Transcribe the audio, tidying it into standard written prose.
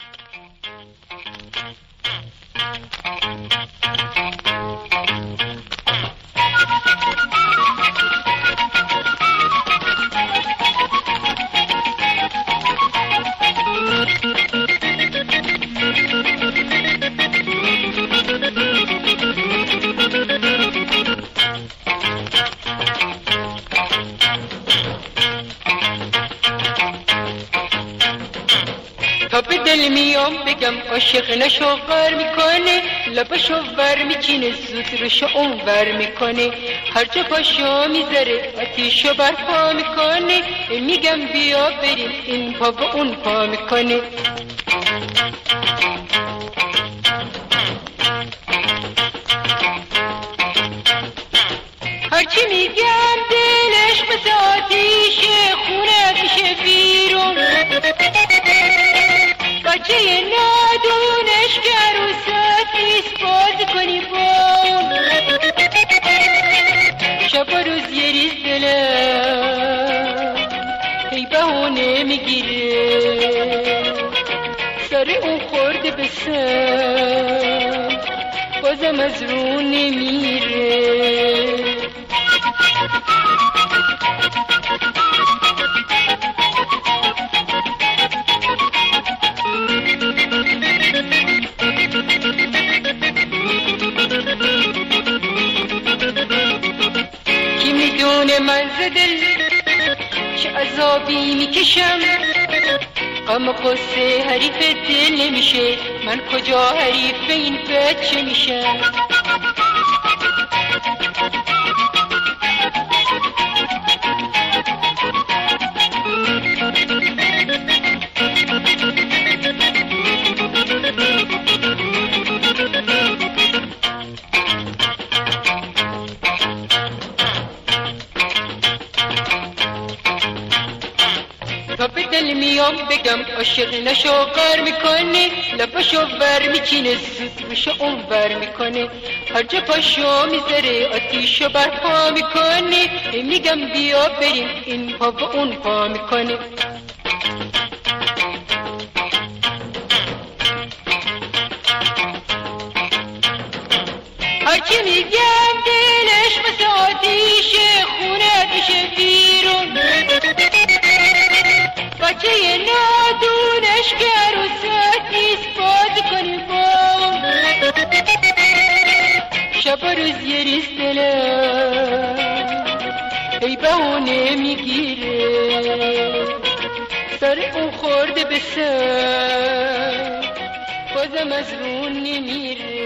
تا به دل میام بگم عاشق نشو غر میکنه، لبشو ور میچینه زود روشو اون ور میکنه، هر جا پاشو میذاره آتیشو برپا میکنه، میگم بیا بریم این پا به اون پا میکنه. هرچی میگم دلش مثل آتیشه خونه میشه بیرون، بچه نادونش که عروست نیست باز کنی با اون، شب و روز یه ریز دلم هی بهونه میگیره، سر اون خورده به سر بازم از رو نمیره. کی میدونه من ز دل چه عذابی میکشم، غم و غصه حریف دل نمیشه، من کجا حریف این بچه میشم. تا به دل میام بگم عاشق نشو غر میکنه، لبشو ور میچینه زود روشو اون ور میکنه، هر جا پاشو میذاره آتیشو برپا میکنه، میگم بیا بریم این پا به اون پا میکنه. هرچی میگم دلش مثل آتیشه خونه میشه بیرون، بچه نادونش که عروست نیست باز کنی با اون، شب و روز یه ریز دلم هی بهونه میگیره، سر اون خورده به سر بازم از رو نمیره.